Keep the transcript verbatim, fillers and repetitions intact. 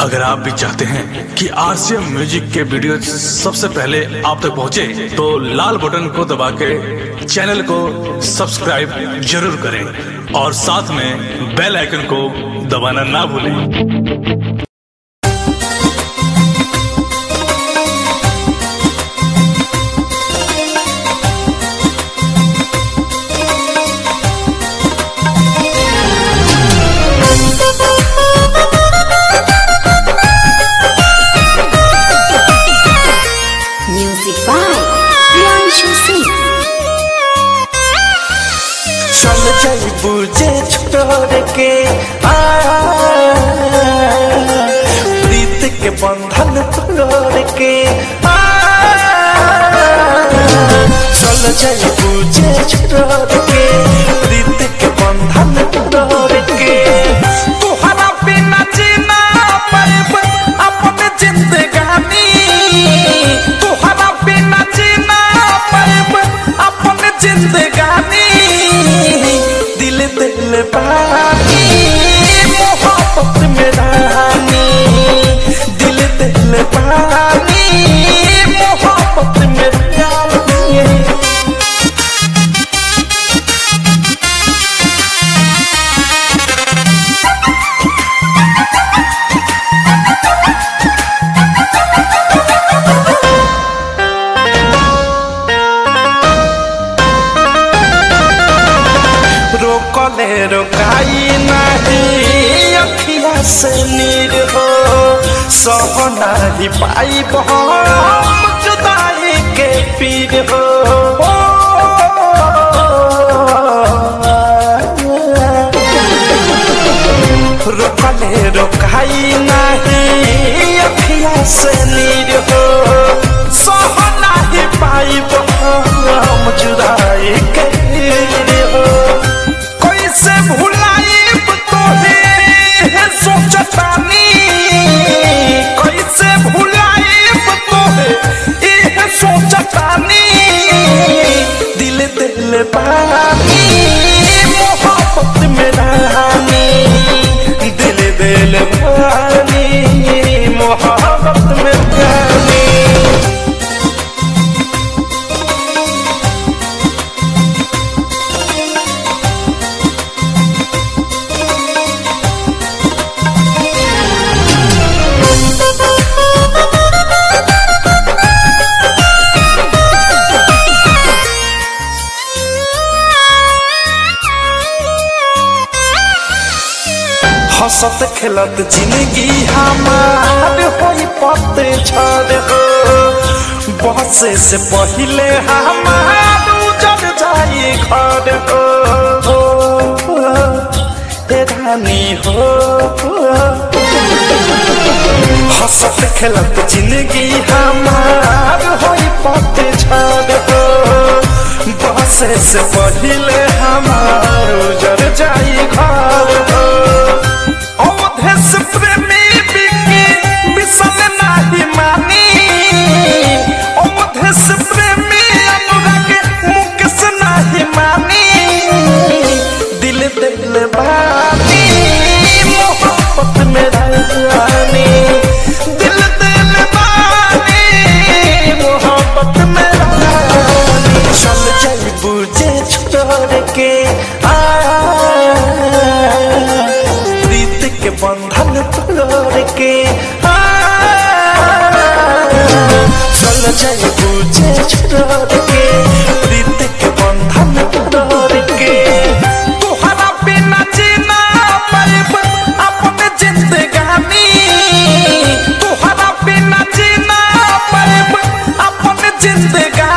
अगर आप भी चाहते हैं कि आरसीएम म्यूजिक के वीडियो सबसे पहले आप तक पहुंचे, तो लाल बटन को दबा के चैनल को सब्सक्राइब जरूर करें और साथ में बेल आइकन को दबाना ना भूलें। चल जाई बुझे छोड़ के आ प्रीत के बंधन तोड़ के आ चल जाई बुझे छोड़ के प्रीत के बंधन तोड़ के तुहरा बिना जीना पाएब अपने जिंदगानी तुहरा बिना जीना पाएब अपने जिंदगानी दिल दिल बानी मोहब्बत में रानी दिल दिल बानी मोहब्बत में रानी रोकले रोकाई नहीं अखिया से नीर हो सह नहीं पाई हम जुदाई के पीर हो रोकले रोकाई नहीं अखिया से नीर हो सह नहीं पाई हम जुदाई के पीर हो से भुलाइब तोहे सोचतानी कैसे भुलाइब तोहे ये सोचतानी दिल दिल बानी मोहब्बत में रानी दिल दिल बानी मोहब्बत में रानी हंसत खेलत जिंदगी हमार होई पते झड़ हो बसे से पहले हमार उजड़ जाई घर हो रानी हो हंसत खेलत जिंदगी हमार होई पते झड़ हो बसे से पहले हमार उजड़ जाई घर हो प्रेमी बिकी बिसल नाही मानी ओमधेस प्रेमी अनुराग मुकेश नाही मानी दिल दिल बानी मोहब्बत में रानी दिल दिल बानी मोहब्बत में रानी चल जाई बुझे छोड़ के आ के बंधन तोड़ के आ चल जाए बुझे छोड़ के प्रीत के बंधन तोड़ के तुहरा बिना जीना पाएब अपने जिंदगानी तुहरा बिना जीना पाएब अपने जिंदगानी